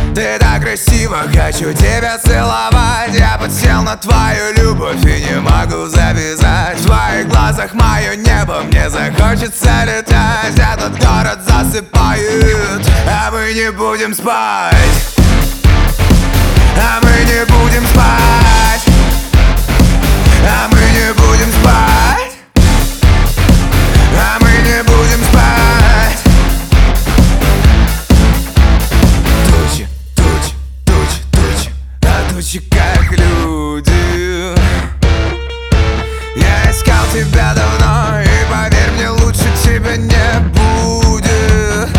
Ты так красиво, хочу тебя целовать. Я подсел на твою любовь и не могу завязать. В твоих глазах мое небо, мне захочется летать. Этот город засыпает, а мы не будем спать. А мы не будем спать. А мы не будем спать. А мы не будем спать. Тучи, тучи, тучи, тучи, а тучи как люди. Я искал тебя давно, и поверь мне, лучше тебя не будет.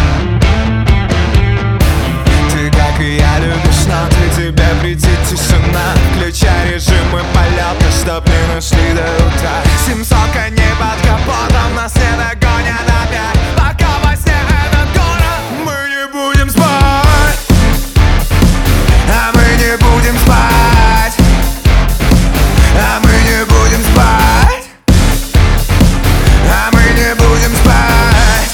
Ты, как и я, любишь, но ты тебе придет тишина. Включай режимы полета, чтоб не нашли до утра. 700 коней под капотом, нас не догонят опять. Пока во сне этот город, мы не будем спать. А мы не будем спать. А мы не будем спать. А мы не будем спать.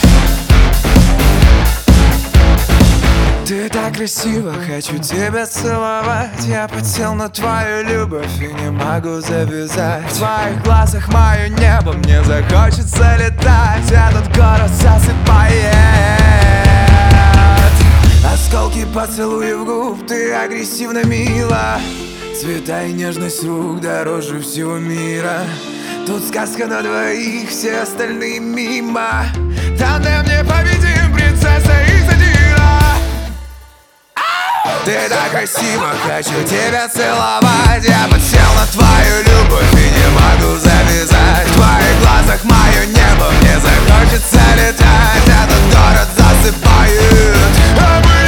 Ты так красиво, хочу тебя целовать. Я подсел на твою любовь и не могу завязать. В твоих глазах мое небо, мне захочется летать. Этот город засыпает. Осколки поцелуев губ, ты агрессивно мила. Цвета и нежность рук дороже всего мира. Тут сказка на двоих, все остальные мимо. Тандем непобедим, принцесса из Адира. Ты так красиво, хочу тебя целовать. Я подсел на твою любовь и не могу завязать. В твоих глазах мое небо, мне захочется летать. Этот город засыпает, а мы